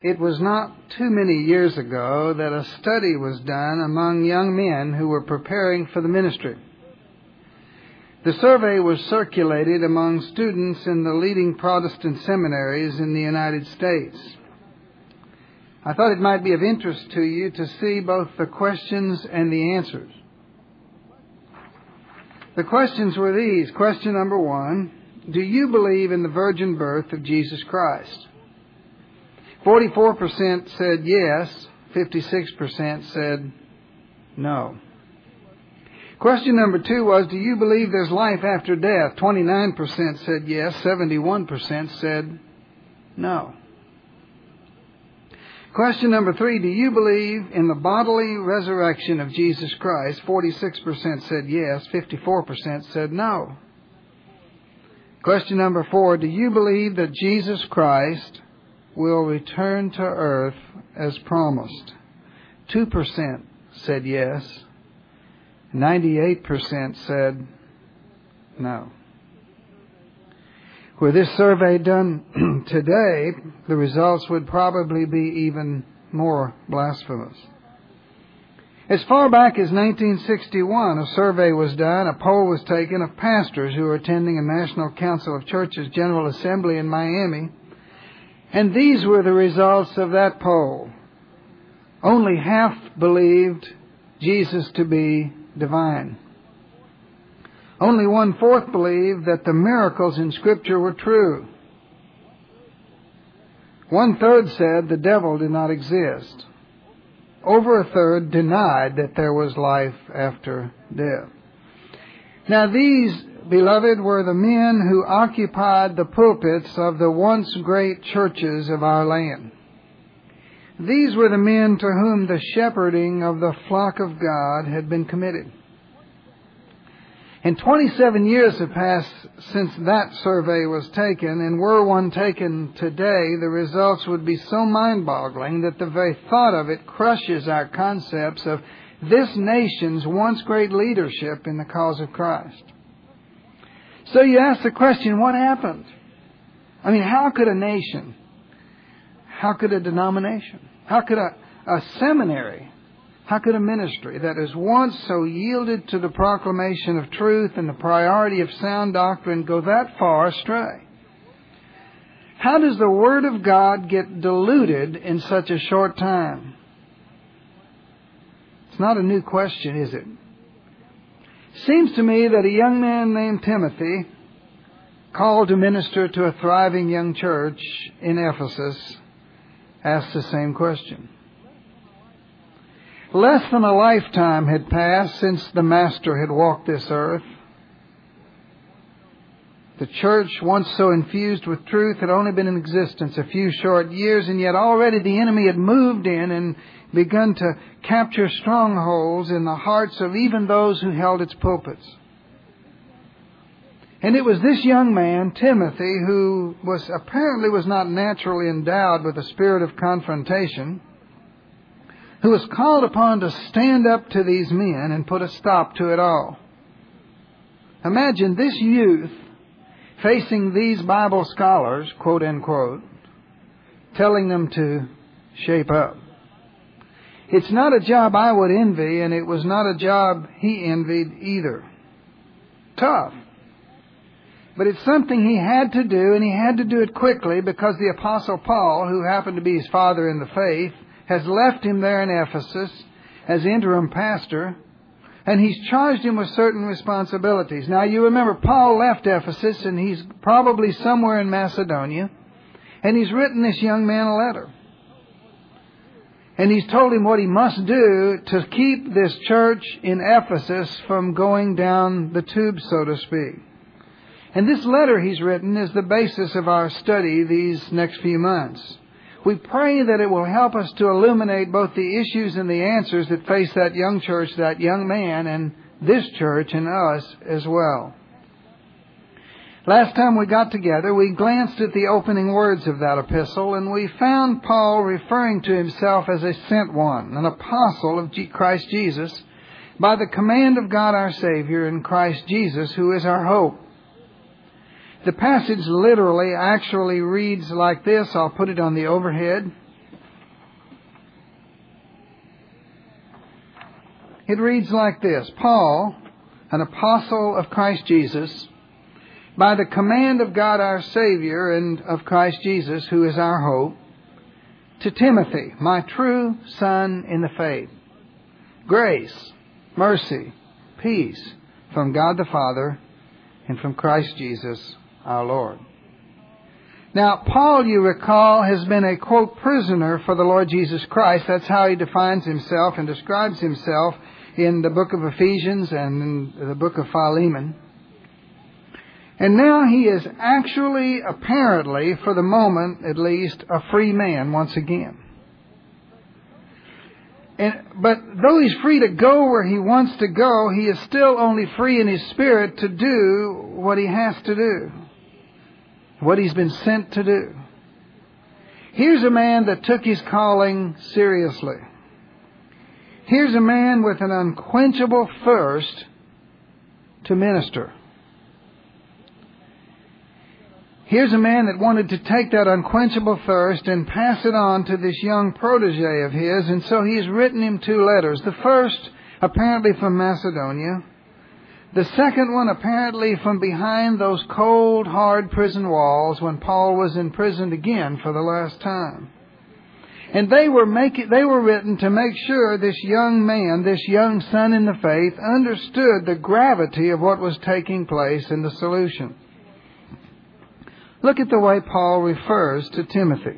It was not too many years ago that a study was done among young men who were preparing for the ministry. The survey was circulated among students in the leading Protestant seminaries in the United States. I thought it might be of interest to you to see both the questions and the answers. The questions were these. Question number 1, do you believe in the virgin birth of Jesus Christ? 44% said yes, 56% said no. Question number 2 was, do you believe there's life after death? 29% said yes, 71% said no. Question number 3, do you believe in the bodily resurrection of Jesus Christ? 46% said yes, 54% said no. Question number 4, do you believe that Jesus Christ will return to earth as promised? 2% said yes, 98% said no. Were this survey done today, the results would probably be even more blasphemous. As far back as 1961, a survey was done, a poll was taken of pastors who were attending a National Council of Churches General Assembly in Miami, and these were the results of that poll. Only half believed Jesus to be divine. Only 1/4 believed that the miracles in Scripture were true. 1/3 said the devil did not exist. Over 1/3 denied that there was life after death. Now these, beloved, were the men who occupied the pulpits of the once great churches of our land. These were the men to whom the shepherding of the flock of God had been committed. And 27 years have passed since that survey was taken, and were one taken today, the results would be so mind-boggling that the very thought of it crushes our concepts of this nation's once great leadership in the cause of Christ. So you ask the question, what happened? I mean, how could a nation, how could a denomination, how could a seminary, how could a ministry that is once so yielded to the proclamation of truth and the priority of sound doctrine go that far astray? How does the Word of God get diluted in such a short time? It's not a new question, is it? Seems to me that a young man named Timothy, called to minister to a thriving young church in Ephesus, asked the same question. Less than a lifetime had passed since the Master had walked this earth. The church, once so infused with truth, had only been in existence a few short years, and yet already the enemy had moved in and begun to capture strongholds in the hearts of even those who held its pulpits. And it was this young man, Timothy, who apparently was not naturally endowed with a spirit of confrontation, who was called upon to stand up to these men and put a stop to it all. Imagine this youth facing these Bible scholars, quote unquote, telling them to shape up. It's not a job I would envy, and it was not a job he envied either. Tough. But it's something he had to do, and he had to do it quickly because the Apostle Paul, who happened to be his father in the faith, has left him there in Ephesus as interim pastor, and he's charged him with certain responsibilities. Now, you remember, Paul left Ephesus, and he's probably somewhere in Macedonia, and he's written this young man a letter. And he's told him what he must do to keep this church in Ephesus from going down the tube, so to speak. And this letter he's written is the basis of our study these next few months. We pray that it will help us to illuminate both the issues and the answers that face that young church, that young man, and this church and us as well. Last time we got together, we glanced at the opening words of that epistle, and we found Paul referring to himself as a sent one, an apostle of Christ Jesus, by the command of God our Savior in Christ Jesus, who is our hope. The passage literally actually reads like this. I'll put it on the overhead. It reads like this: Paul, an apostle of Christ Jesus, by the command of God our Savior and of Christ Jesus, who is our hope, to Timothy, my true son in the faith, grace, mercy, peace from God the Father and from Christ Jesus our Lord. Now, Paul, you recall, has been a, quote, prisoner for the Lord Jesus Christ. That's how he defines himself and describes himself in the book of Ephesians and in the book of Philemon. And now he is actually, apparently, for the moment at least, a free man once again. But though he's free to go where he wants to go, he is still only free in his spirit to do what he has to do, what he's been sent to do. Here's a man that took his calling seriously. Here's a man with an unquenchable thirst to minister. Here's a man that wanted to take that unquenchable thirst and pass it on to this young protege of his, and so he's written him 2 letters. The first, apparently from Macedonia. The second one, apparently from behind those cold, hard prison walls when Paul was imprisoned again for the last time. And they were written to make sure this young man, this young son in the faith, understood the gravity of what was taking place and the solution. Look at the way Paul refers to Timothy.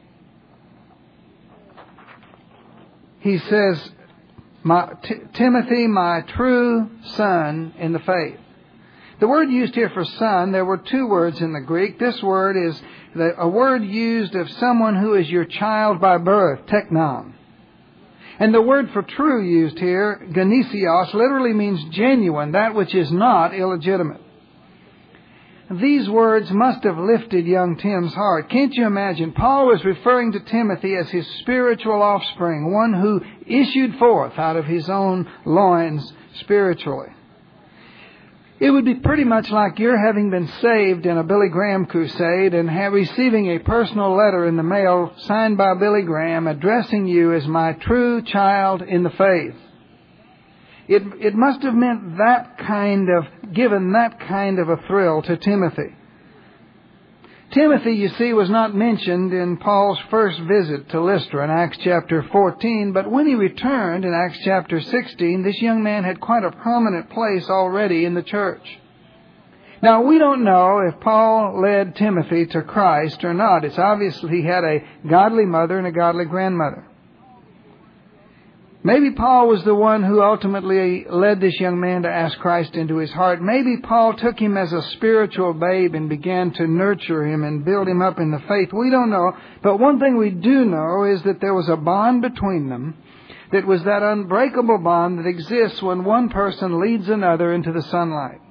He says, Timothy, my true son in the faith. The word used here for son, there were 2 words in the Greek. This word is a word used of someone who is your child by birth, teknon. And the word for true used here, genesios, literally means genuine, that which is not illegitimate. These words must have lifted young Tim's heart. Can't you imagine? Paul was referring to Timothy as his spiritual offspring, one who issued forth out of his own loins spiritually. It would be pretty much like your having been saved in a Billy Graham crusade and receiving a personal letter in the mail signed by Billy Graham addressing you as my true child in the faith. It must have meant given that kind of a thrill to Timothy. Timothy, you see, was not mentioned in Paul's first visit to Lystra in Acts chapter 14, but when he returned in Acts chapter 16, this young man had quite a prominent place already in the church. Now, we don't know if Paul led Timothy to Christ or not. It's obvious he had a godly mother and a godly grandmother. Maybe Paul was the one who ultimately led this young man to ask Christ into his heart. Maybe Paul took him as a spiritual babe and began to nurture him and build him up in the faith. We don't know. But one thing we do know is that there was a bond between them that was that unbreakable bond that exists when one person leads another into the sunlight.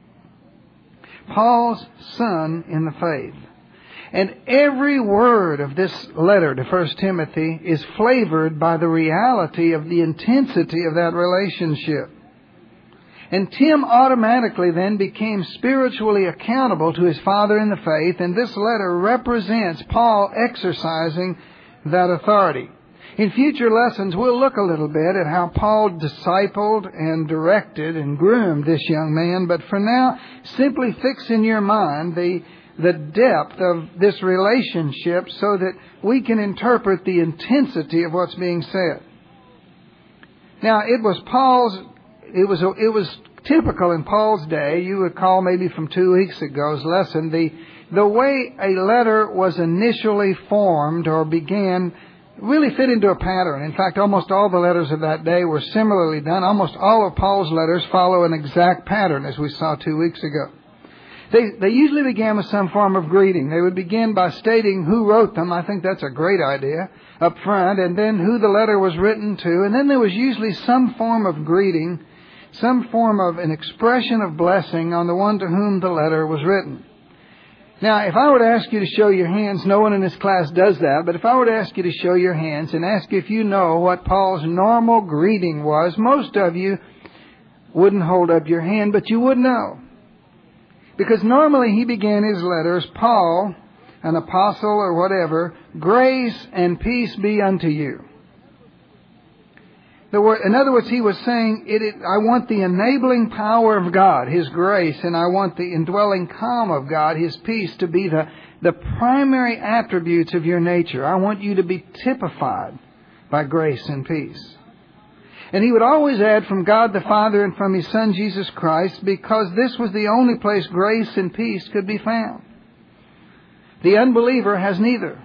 Paul's son in the faith. And every word of this letter to 1 Timothy is flavored by the reality of the intensity of that relationship. And Tim automatically then became spiritually accountable to his father in the faith, and this letter represents Paul exercising that authority. In future lessons, we'll look a little bit at how Paul discipled and directed and groomed this young man, but for now, simply fix in your mind the depth of this relationship so that we can interpret the intensity of what's being said. Now, it was typical in Paul's day. You recall maybe from 2 weeks ago's lesson, the way a letter was initially formed or began really fit into a pattern. In fact, almost all the letters of that day were similarly done. Almost all of Paul's letters follow an exact pattern, as we saw 2 weeks ago. They usually began with some form of greeting. They would begin by stating who wrote them. I think that's a great idea up front. And then who the letter was written to. And then there was usually some form of greeting, some form of an expression of blessing on the one to whom the letter was written. Now, if I were to ask you to show your hands, no one in this class does that, but if I were to ask you to show your hands and ask if you know what Paul's normal greeting was, most of you wouldn't hold up your hand, but you would know. Because normally he began his letters, Paul, an apostle or whatever, grace and peace be unto you. In other words, he was saying, I want the enabling power of God, His grace, and I want the indwelling calm of God, His peace, to be the primary attributes of your nature. I want you to be typified by grace and peace. And he would always add from God the Father and from His Son Jesus Christ, because this was the only place grace and peace could be found. The unbeliever has neither.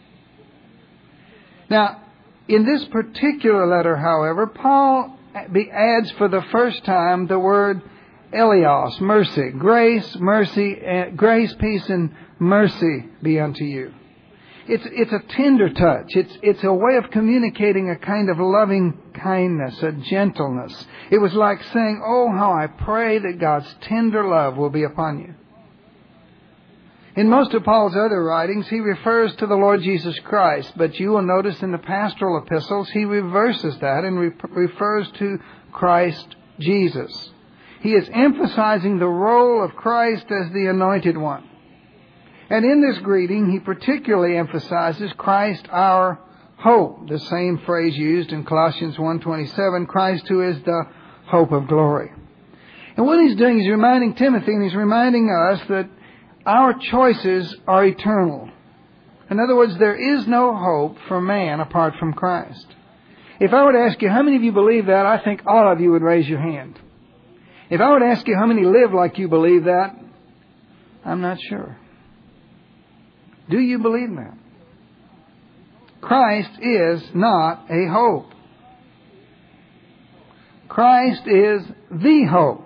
Now, in this particular letter, however, Paul adds for the first time the word eleos, mercy. Grace, mercy, grace, peace, and mercy be unto you. It's a tender touch. It's a way of communicating a kind of loving kindness, a gentleness. It was like saying, oh, how I pray that God's tender love will be upon you. In most of Paul's other writings, he refers to the Lord Jesus Christ, but you will notice in the pastoral epistles, he reverses that and refers to Christ Jesus. He is emphasizing the role of Christ as the Anointed One. And in this greeting, he particularly emphasizes Christ our hope, the same phrase used in Colossians 1:27, Christ who is the hope of glory. And what he's doing is reminding Timothy, and he's reminding us that our choices are eternal. In other words, there is no hope for man apart from Christ. If I were to ask you, how many of you believe that, I think all of you would raise your hand. If I were to ask you how many live like you believe that, I'm not sure. Do you believe that? Christ is not a hope. Christ is the hope.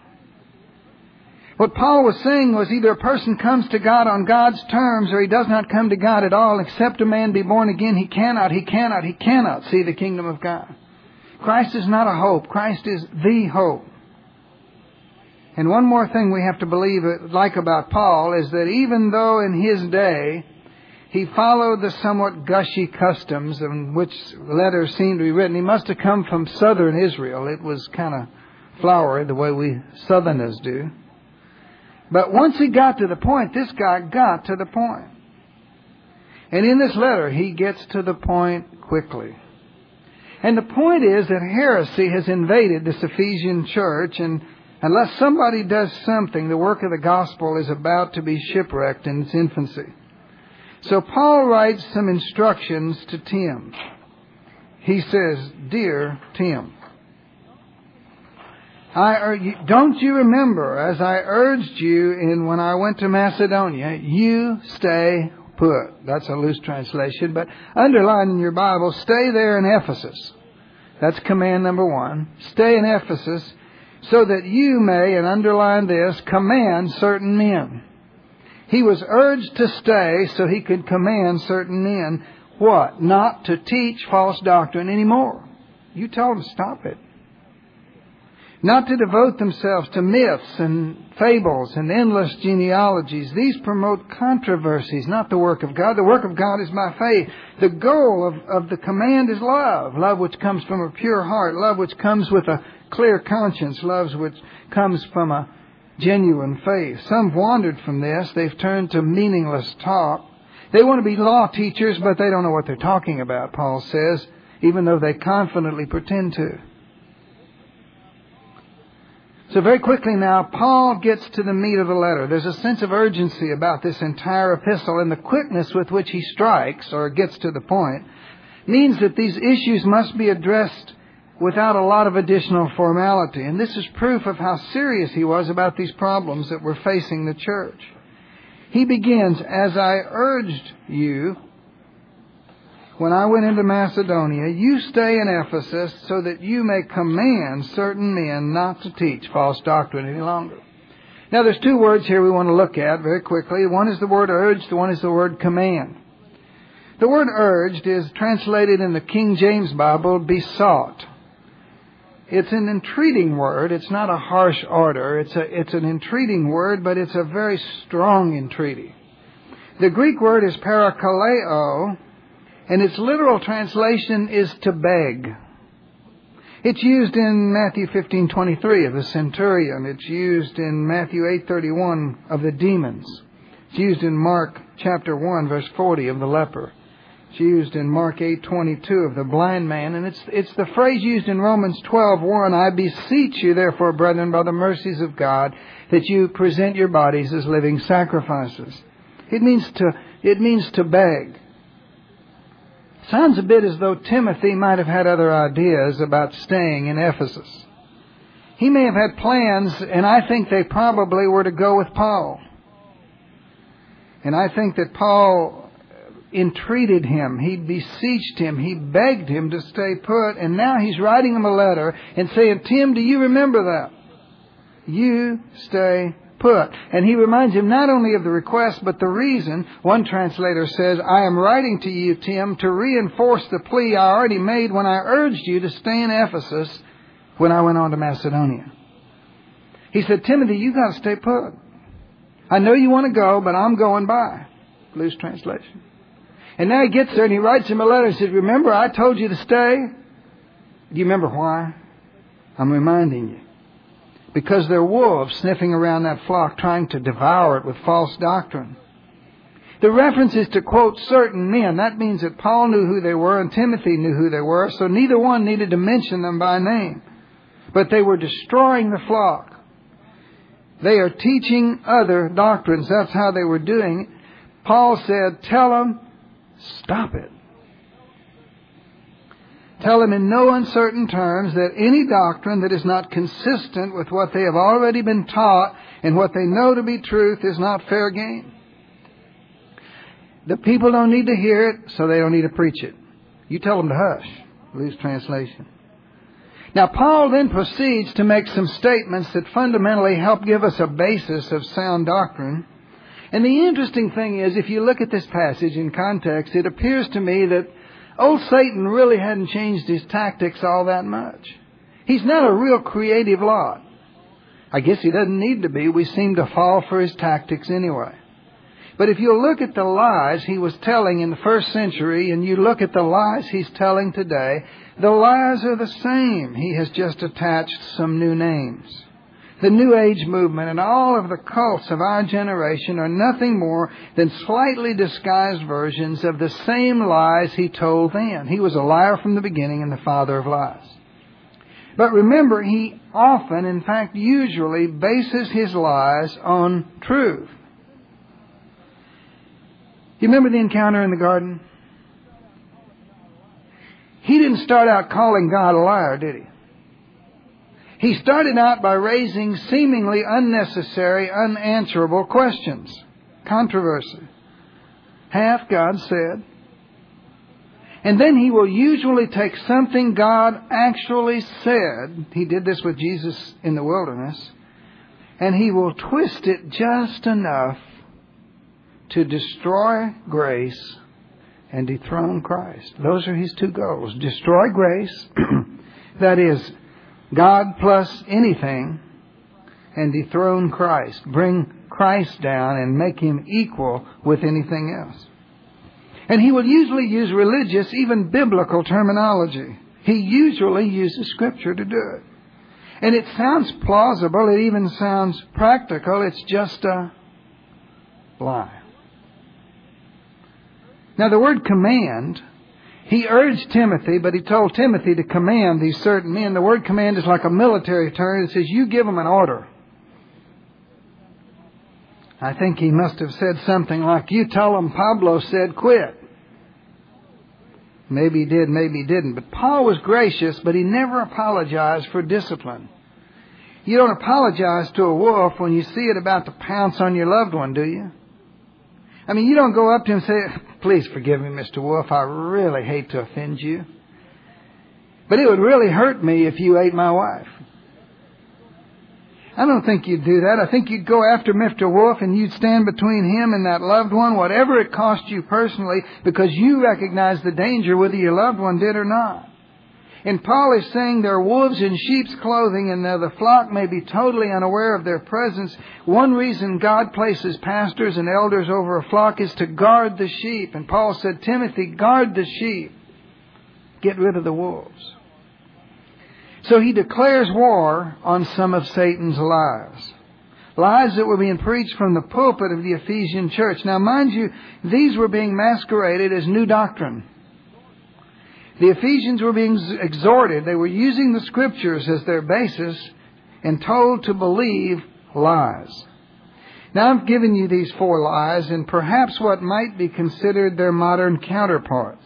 What Paul was saying was either a person comes to God on God's terms or he does not come to God at all. Except a man be born again, he cannot see the kingdom of God. Christ is not a hope. Christ is the hope. And one more thing we have to believe about Paul is that even though in his day he followed the somewhat gushy customs in which letters seem to be written, he must have come from southern Israel. It was kind of flowery the way we southerners do. But once he got to the point, this guy got to the point. And in this letter, he gets to the point quickly. And the point is that heresy has invaded this Ephesian church, and unless somebody does something, the work of the gospel is about to be shipwrecked in its infancy. So Paul writes some instructions to Tim. He says, Dear Tim, don't you remember, as I urged you when I went to Macedonia, you stay put. That's a loose translation, but underline in your Bible, stay there in Ephesus. That's command number 1. Stay in Ephesus so that you may, and underline this, command certain men. He was urged to stay so he could command certain men. What? Not to teach false doctrine anymore. You told them, stop it. Not to devote themselves to myths and fables and endless genealogies. These promote controversies, not the work of God. The work of God is by faith. The goal of the command is love. Love which comes from a pure heart. Love which comes with a clear conscience. Love which comes from a genuine faith. Some have wandered from this. They've turned to meaningless talk. They want to be law teachers, but they don't know what they're talking about, Paul says, even though they confidently pretend to. So very quickly now, Paul gets to the meat of the letter. There's a sense of urgency about this entire epistle, and the quickness with which he strikes, or gets to the point, means that these issues must be addressed without a lot of additional formality. And this is proof of how serious he was about these problems that were facing the church. He begins, as I urged you, when I went into Macedonia, you stay in Ephesus so that you may command certain men not to teach false doctrine any longer. Now there's 2 words here we want to look at very quickly. One is the word urged, the one is the word command. The word urged is translated in the King James Bible, besought. It's an entreating word. It's not a harsh order. It's an entreating word, but it's a very strong entreaty. The Greek word is parakaleo, and its literal translation is to beg. It's used in Matthew 15:23 of the centurion. It's used in Matthew 8:31 of the demons. It's used in Mark chapter 1, verse 40 of the leper. It's It's used in Mark 8:22 of the blind man, and it's the phrase used in Romans 12:1. I beseech you, therefore, brethren, by the mercies of God, that you present your bodies as living sacrifices. It means to beg. Sounds a bit as though Timothy might have had other ideas about staying in Ephesus. He may have had plans, and I think they probably were to go with Paul. And I think that Paul entreated him, he beseeched him, he begged him to stay put, and now he's writing him a letter and saying, Tim, do you remember that? You stay put. And he reminds him not only of the request, but the reason. One translator says, I am writing to you, Tim, to reinforce the plea I already made when I urged you to stay in Ephesus when I went on to Macedonia. He said, Timothy, you got to stay put. I know you want to go, but I'm going by. Loose translation. And now he gets there and he writes him a letter and says, remember, I told you to stay? Do you remember why? I'm reminding you. Because there are wolves sniffing around that flock trying to devour it with false doctrine. The reference is to quote certain men. That means that Paul knew who they were and Timothy knew who they were, so neither one needed to mention them by name. But they were destroying the flock. They are teaching other doctrines. That's how they were doing it. Paul said, tell them, stop it. Tell them in no uncertain terms that any doctrine that is not consistent with what they have already been taught and what they know to be truth is not fair game. The people don't need to hear it, so they don't need to preach it. You tell them to hush. Loose translation. Now, Paul then proceeds to make some statements that fundamentally help give us a basis of sound doctrine. And the interesting thing is, if you look at this passage in context, it appears to me that old Satan really hadn't changed his tactics all that much. He's not a real creative lot. I guess he doesn't need to be. We seem to fall for his tactics anyway. But if you look at the lies he was telling in the first century and you look at the lies he's telling today, the lies are the same. He has just attached some new names. The New Age movement and all of the cults of our generation are nothing more than slightly disguised versions of the same lies he told then. He was a liar from the beginning and the father of lies. But remember, he often, in fact usually, bases his lies on truth. You remember the encounter in the garden? He didn't start out calling God a liar, did he? He started out by raising seemingly unnecessary, unanswerable questions. Controversy. Hath God said? And then he will usually take something God actually said. He did this with Jesus in the wilderness. And he will twist it just enough to destroy grace and dethrone Christ. Those are his two goals. Destroy grace, that is, God plus anything, and dethrone Christ. Bring Christ down and make him equal with anything else. And he will usually use religious, even biblical terminology. He usually uses Scripture to do it. And it sounds plausible, it even sounds practical, it's just a lie. Now the word command, he urged Timothy, but he told Timothy to command these certain men. The word command is like a military term. It says, you give them an order. I think he must have said something like, you tell them Pablo said quit. Maybe he did, maybe he didn't. But Paul was gracious, but he never apologized for discipline. You don't apologize to a wolf when you see it about to pounce on your loved one, do you? I mean, you don't go up to him and say, please forgive me, Mr. Wolf, I really hate to offend you, but it would really hurt me if you ate my wife. I don't think you'd do that. I think you'd go after Mr. Wolf and you'd stand between him and that loved one, whatever it cost you personally, because you recognize the danger whether your loved one did or not. And Paul is saying there are wolves in sheep's clothing and the flock may be totally unaware of their presence. One reason God places pastors and elders over a flock is to guard the sheep. And Paul said, Timothy, guard the sheep. Get rid of the wolves. So he declares war on some of Satan's lies. Lies that were being preached from the pulpit of the Ephesian church. Now, mind you, these were being masqueraded as new doctrine. The Ephesians were being exhorted. They were using the Scriptures as their basis and told to believe lies. Now, I've given you these 4 lies and perhaps what might be considered their modern counterparts.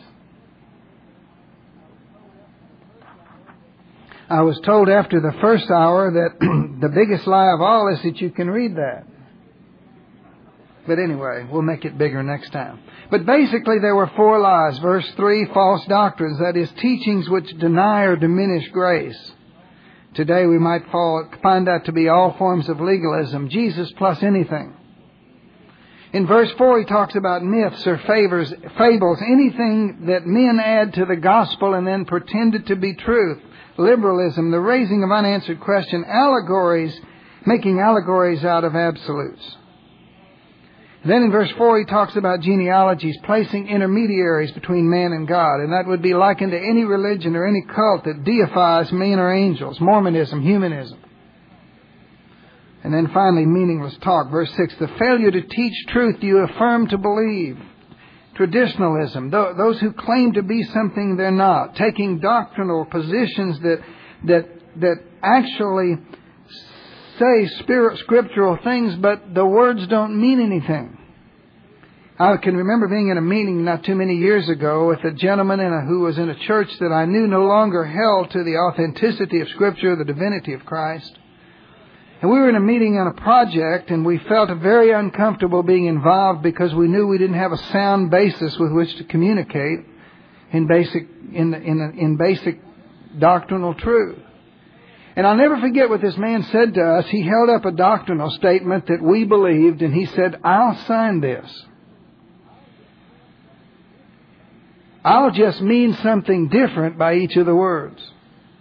I was told after the first hour that the biggest lie of all is that you can read that. But anyway, we'll make it bigger next time. But basically there were 4 lies. Verse 3, false doctrines, that is, teachings which deny or diminish grace. Today we might find that to be all forms of legalism, Jesus plus anything. In verse 4 he talks about myths or fables, anything that men add to the gospel and then pretend it to be truth. Liberalism, the raising of unanswered questions, allegories, making allegories out of absolutes. Then in verse 4 he talks about genealogies, placing intermediaries between man and God, and that would be likened to any religion or any cult that deifies men or angels, Mormonism, humanism. And then finally, meaningless talk. Verse 6, the failure to teach truth you affirm to believe. Traditionalism, those who claim to be something they're not, taking doctrinal positions that actually say scriptural things, but the words don't mean anything. I can remember being in a meeting not too many years ago with a gentleman who was in a church that I knew no longer held to the authenticity of Scripture, the divinity of Christ. And we were in a meeting on a project, and we felt very uncomfortable being involved because we knew we didn't have a sound basis with which to communicate in basic doctrinal truth. And I'll never forget what this man said to us. He held up a doctrinal statement that we believed, and he said, "I'll sign this. I'll just mean something different by each of the words."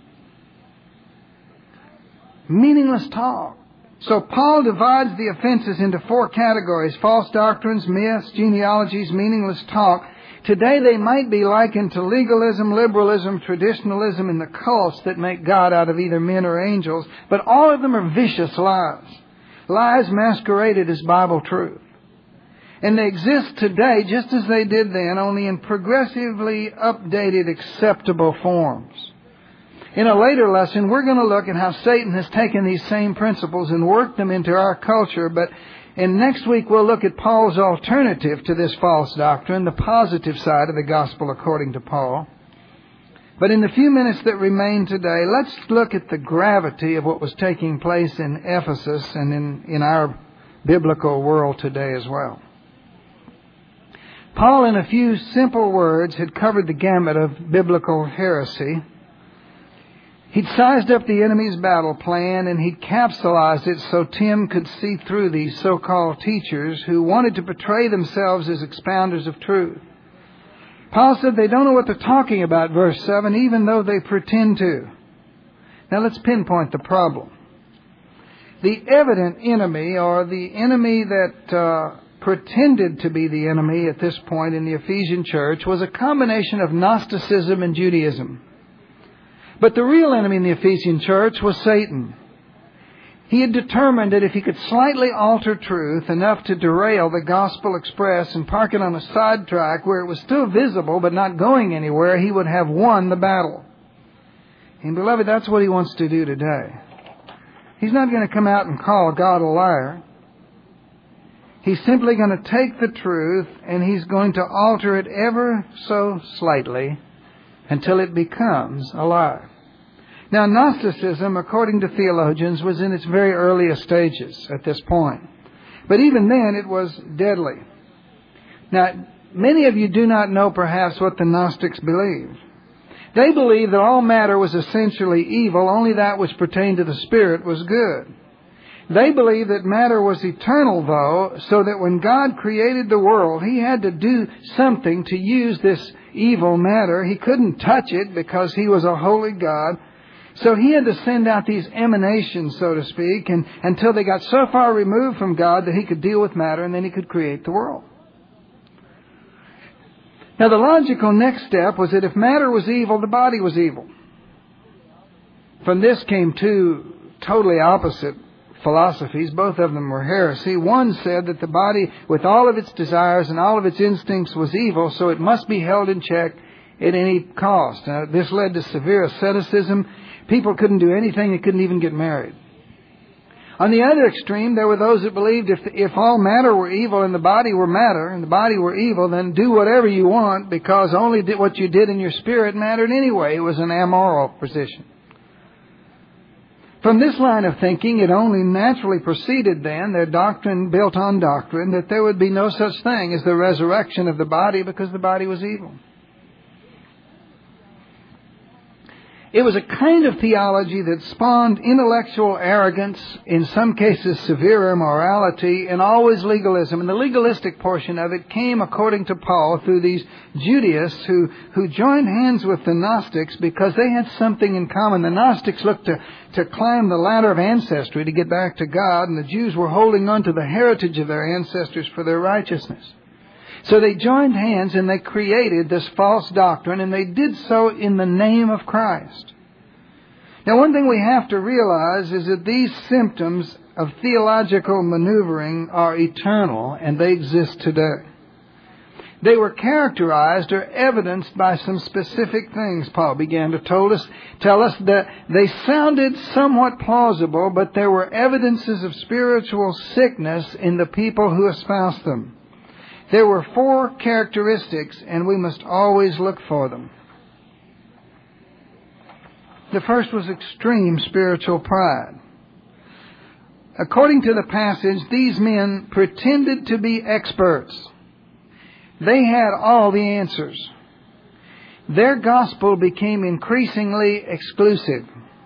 Meaningless talk. So Paul divides the offenses into 4 categories: false doctrines, myths, genealogies, meaningless talk. Today they might be likened to legalism, liberalism, traditionalism, and the cults that make God out of either men or angels. But all of them are vicious lies. Lies masqueraded as Bible truth. And they exist today just as they did then, only in progressively updated, acceptable forms. In a later lesson, we're going to look at how Satan has taken these same principles and worked them into our culture. And next week we'll look at Paul's alternative to this false doctrine, the positive side of the gospel according to Paul. But in the few minutes that remain today, let's look at the gravity of what was taking place in Ephesus and in our biblical world today as well. Paul, in a few simple words, had covered the gamut of biblical heresy. He'd sized up the enemy's battle plan, and he'd capsulized it so Tim could see through these so-called teachers who wanted to portray themselves as expounders of truth. Paul said they don't know what they're talking about, verse 7, even though they pretend to. Now let's pinpoint the problem. The evident enemy, or the enemy that pretended to be the enemy at this point in the Ephesian church, was a combination of Gnosticism and Judaism. But the real enemy in the Ephesian church was Satan. He had determined that if he could slightly alter truth enough to derail the gospel express and park it on a sidetrack where it was still visible but not going anywhere, he would have won the battle. And beloved, that's what he wants to do today. He's not going to come out and call God a liar. He's simply going to take the truth and he's going to alter it ever so slightly until it becomes a lie. Now, Gnosticism, according to theologians, was in its very earliest stages at this point. But even then, it was deadly. Now, many of you do not know perhaps what the Gnostics believed. They believed that all matter was essentially evil, only that which pertained to the Spirit was good. They believed that matter was eternal, though, so that when God created the world, He had to do something to use this evil matter. He couldn't touch it because He was a holy God. So He had to send out these emanations, so to speak, and until they got so far removed from God that He could deal with matter and then He could create the world. Now, the logical next step was that if matter was evil, the body was evil. From this came two totally opposite philosophies. Both of them were heresy. One said that the body, with all of its desires and all of its instincts, was evil, so it must be held in check at any cost. Now, this led to severe asceticism. People couldn't do anything. They couldn't even get married. On the other extreme, there were those that believed if all matter were evil and the body were matter and the body were evil, then do whatever you want, because only what you did in your spirit mattered anyway. It was an amoral position. From this line of thinking, it only naturally proceeded then, their doctrine built on doctrine, that there would be no such thing as the resurrection of the body because the body was evil. It was a kind of theology that spawned intellectual arrogance, in some cases severe immorality, and always legalism. And the legalistic portion of it came, according to Paul, through these Judaists who joined hands with the Gnostics because they had something in common. The Gnostics looked to climb the ladder of ancestry to get back to God, and the Jews were holding on to the heritage of their ancestors for their righteousness. So they joined hands and they created this false doctrine, and they did so in the name of Christ. Now, one thing we have to realize is that these symptoms of theological maneuvering are eternal, and they exist today. They were characterized or evidenced by some specific things. Paul began to tell us that they sounded somewhat plausible, but there were evidences of spiritual sickness in the people who espoused them. There were 4 characteristics, and we must always look for them. The first was extreme spiritual pride. According to the passage, these men pretended to be experts. They had all the answers. Their gospel became increasingly exclusive.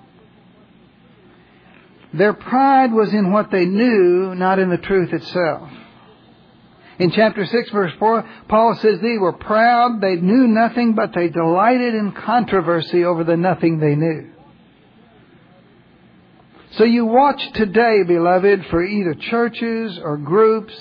Their pride was in what they knew, not in the truth itself. In chapter 6, verse 4, Paul says they were proud, they knew nothing, but they delighted in controversy over the nothing they knew. So you watch today, beloved, for either churches or groups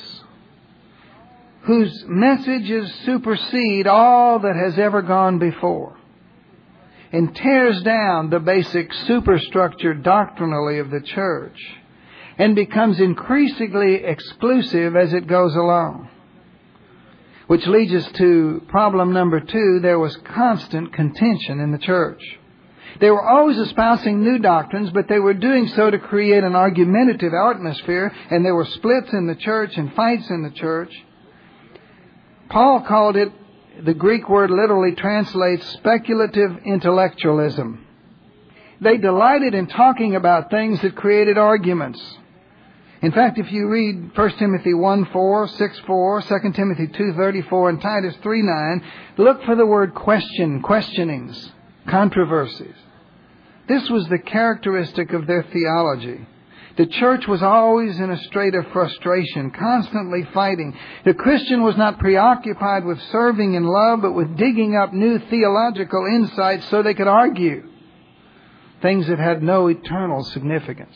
whose messages supersede all that has ever gone before and tears down the basic superstructure doctrinally of the church, and becomes increasingly exclusive as it goes along. Which leads us to problem number 2. There was constant contention in the church. They were always espousing new doctrines, but they were doing so to create an argumentative atmosphere, and there were splits in the church and fights in the church. Paul called it, the Greek word literally translates speculative intellectualism. They delighted in talking about things that created arguments. In fact, if you read 1 Timothy 1:4, 6:4, 2 Timothy 2:34, and Titus 3:9, look for the word question, questionings, controversies. This was the characteristic of their theology. The church was always in a state of frustration, constantly fighting. The Christian was not preoccupied with serving in love, but with digging up new theological insights so they could argue things that had no eternal significance.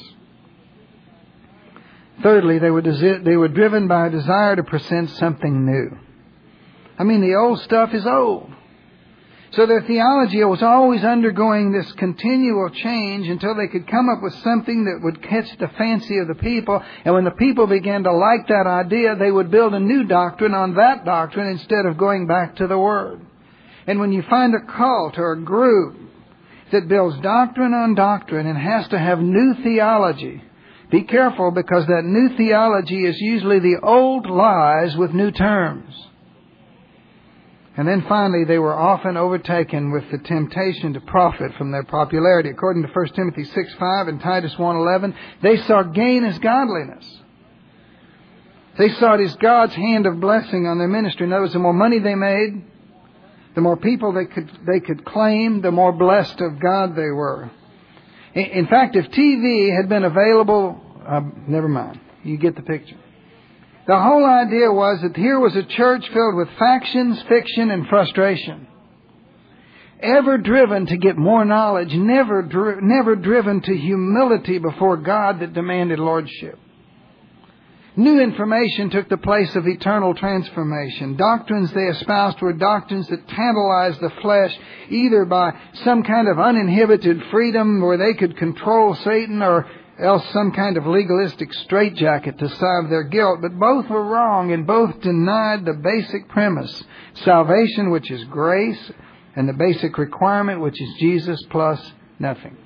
Thirdly, they were driven by a desire to present something new. I mean, the old stuff is old. So their theology was always undergoing this continual change until they could come up with something that would catch the fancy of the people. And when the people began to like that idea, they would build a new doctrine on that doctrine instead of going back to the Word. And when you find a cult or a group that builds doctrine on doctrine and has to have new theology, be careful, because that new theology is usually the old lies with new terms. And then finally, they were often overtaken with the temptation to profit from their popularity. According to 1 Timothy 6:5 and Titus 1:11, they saw gain as godliness. They saw it as God's hand of blessing on their ministry. In other words, the more money they made, the more people they could claim, the more blessed of God they were. In fact, if TV had been available, never mind, you get the picture. The whole idea was that here was a church filled with factions, fiction, and frustration. Ever driven to get more knowledge, never driven to humility before God that demanded lordship. New information took the place of eternal transformation. Doctrines they espoused were doctrines that tantalized the flesh, either by some kind of uninhibited freedom where they could control Satan, or else some kind of legalistic straitjacket to salve their guilt, but both were wrong and both denied the basic premise, salvation, which is grace, and the basic requirement, which is Jesus plus nothing.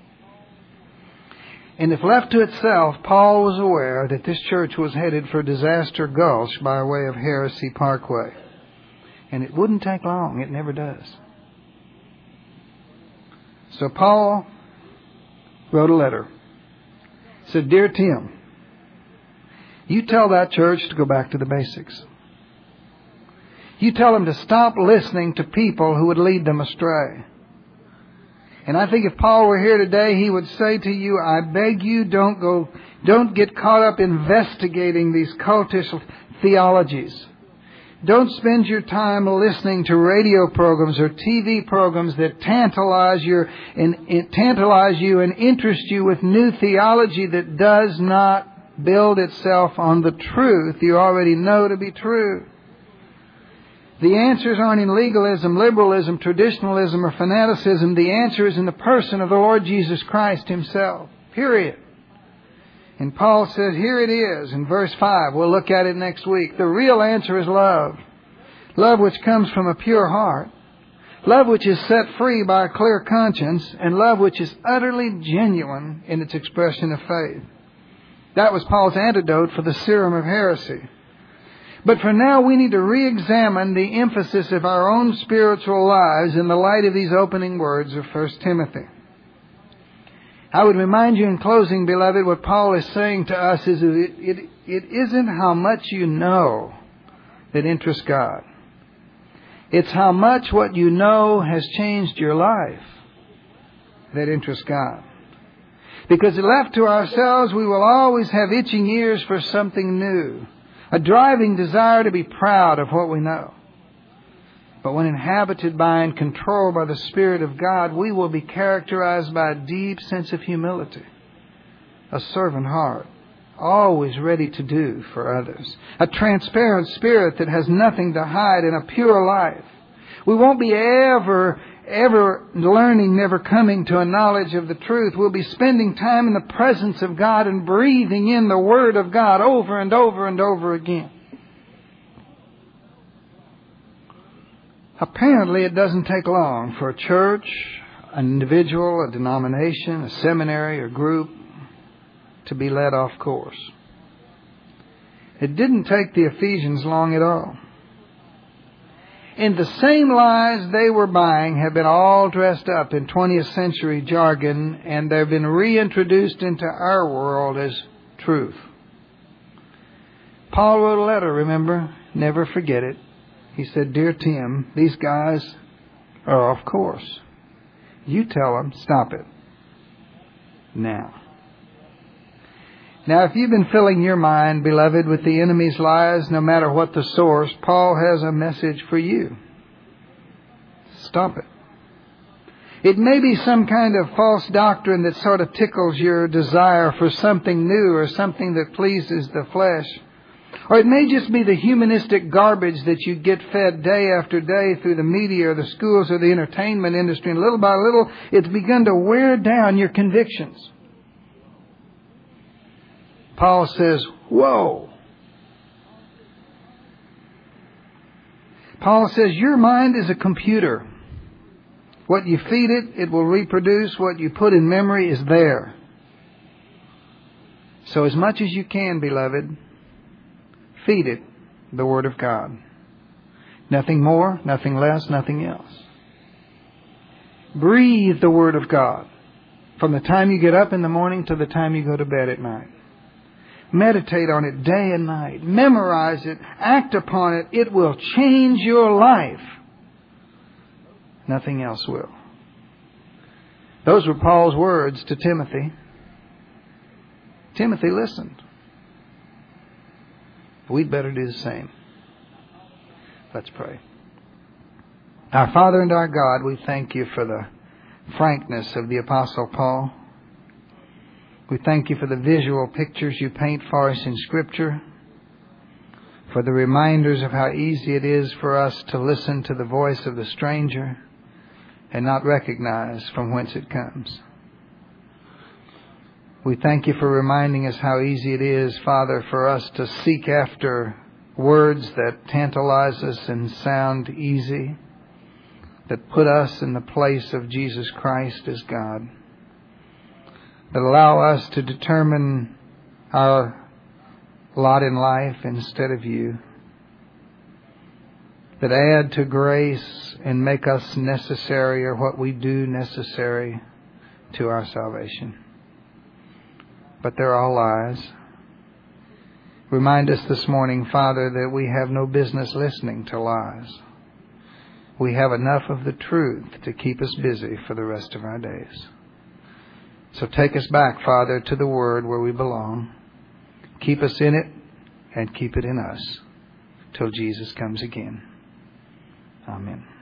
And if left to itself, Paul was aware that this church was headed for Disaster Gulch by way of Heresy Parkway. And it wouldn't take long. It never does. So Paul wrote a letter. He said, Dear Tim, you tell that church to go back to the basics. You tell them to stop listening to people who would lead them astray. And I think if Paul were here today, he would say to you, I beg you, don't get caught up investigating these cultish theologies. Don't spend your time listening to radio programs or TV programs that tantalize you and interest you with new theology that does not build itself on the truth you already know to be true. The answers aren't in legalism, liberalism, traditionalism, or fanaticism. The answer is in the person of the Lord Jesus Christ Himself. Period. And Paul says, here it is in verse 5. We'll look at it next week. The real answer is love. Love which comes from a pure heart. Love which is set free by a clear conscience. And love which is utterly genuine in its expression of faith. That was Paul's antidote for the serum of heresy. But for now, we need to re-examine the emphasis of our own spiritual lives in the light of these opening words of 1 Timothy. I would remind you in closing, beloved, what Paul is saying to us is that it isn't how much you know that interests God. It's how much what you know has changed your life that interests God. Because left to ourselves, we will always have itching ears for something new. A driving desire to be proud of what we know. But when inhabited by and controlled by the Spirit of God, we will be characterized by a deep sense of humility. A servant heart, always ready to do for others. A transparent spirit that has nothing to hide, and a pure life. We won't be ever learning, never coming to a knowledge of the truth. We'll be spending time in the presence of God and breathing in the Word of God over and over and over again. Apparently, it doesn't take long for a church, an individual, a denomination, a seminary, or group to be led off course. It didn't take the Ephesians long at all. And the same lies they were buying have been all dressed up in 20th century jargon, and they've been reintroduced into our world as truth. Paul wrote a letter, remember? Never forget it. He said, Dear Tim, these guys are off course. You tell them, stop it. Now, if you've been filling your mind, beloved, with the enemy's lies, no matter what the source, Paul has a message for you. Stop it. It may be some kind of false doctrine that sort of tickles your desire for something new or something that pleases the flesh. Or it may just be the humanistic garbage that you get fed day after day through the media or the schools or the entertainment industry. And little by little, it's begun to wear down your convictions. Paul says, whoa. Paul says, your mind is a computer. What you feed it, it will reproduce. What you put in memory is there. So as much as you can, beloved, feed it the Word of God. Nothing more, nothing less, nothing else. Breathe the Word of God from the time you get up in the morning to the time you go to bed at night. Meditate on it day and night. Memorize it. Act upon it. It will change your life. Nothing else will. Those were Paul's words to Timothy. Timothy listened. We'd better do the same. Let's pray. Our Father and our God, we thank you for the frankness of the Apostle Paul. We thank you for the visual pictures you paint for us in Scripture, for the reminders of how easy it is for us to listen to the voice of the stranger and not recognize from whence it comes. We thank You for reminding us how easy it is, Father, for us to seek after words that tantalize us and sound easy, that put us in the place of Jesus Christ as God, that allow us to determine our lot in life instead of You, that add to grace and make us necessary, or what we do necessary to our salvation. But they're all lies. Remind us this morning, Father, that we have no business listening to lies. We have enough of the truth to keep us busy for the rest of our days. So take us back, Father, to the Word where we belong. Keep us in it and keep it in us till Jesus comes again. Amen.